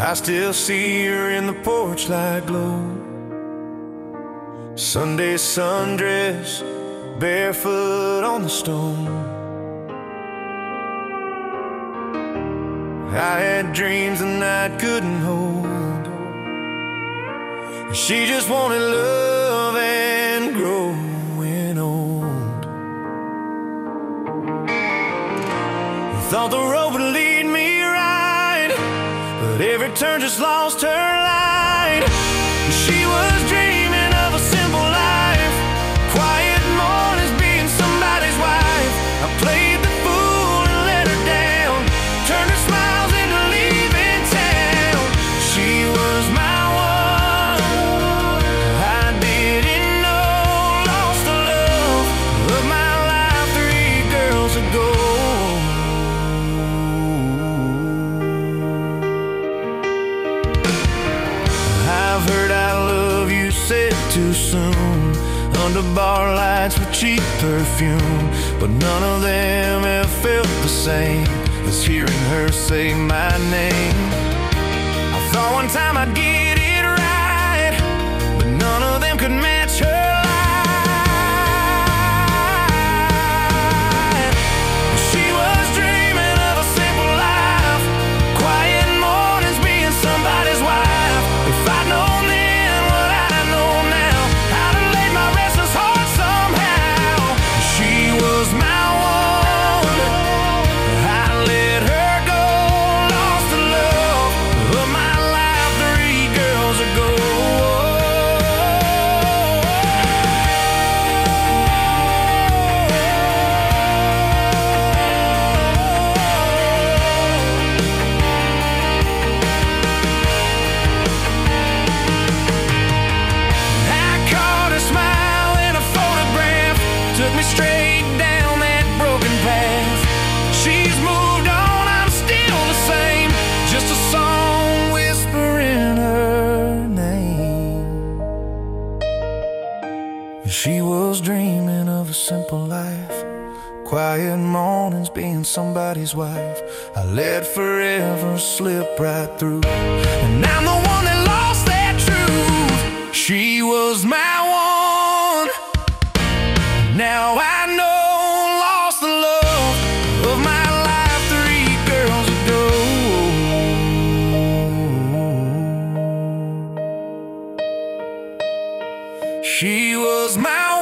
I still see her in the porch light glow. Sunday sundress, barefoot on the stone. I had dreams the night couldn't hold. She just wanted love and growing old. Thought the road would lead me right, but every turn just lost her light. She was dreaming of a simple life, quiet mornings, being somebody's wife. I played the fool and let her down, turned her smiles into leaving town. She was my one, I didn't know. Lost the love of my life 3 girls ago. I've heard I love you said too soon, under bar lights with cheap perfume, but none of them have felt the same as hearing her say my name. I thought one time I'd get it right, but none of them could match her light. She was dreaming of a simple life, quiet mornings, being somebody's wife. If I'd known then what I know now, I'd have laid my restless heart somehow. She was my one, I let her go. Lost the love of my life 3 girls ago. Took me straight down that broken path. She's moved on, I'm still the same, just a song whispering her name. She was dreaming of a simple life, quiet mornings, being somebody's wife. I let forever slip right through, and I'm the one that lost that truth. She was my one, now I know. Lost the love of my life 3 girls ago. She was my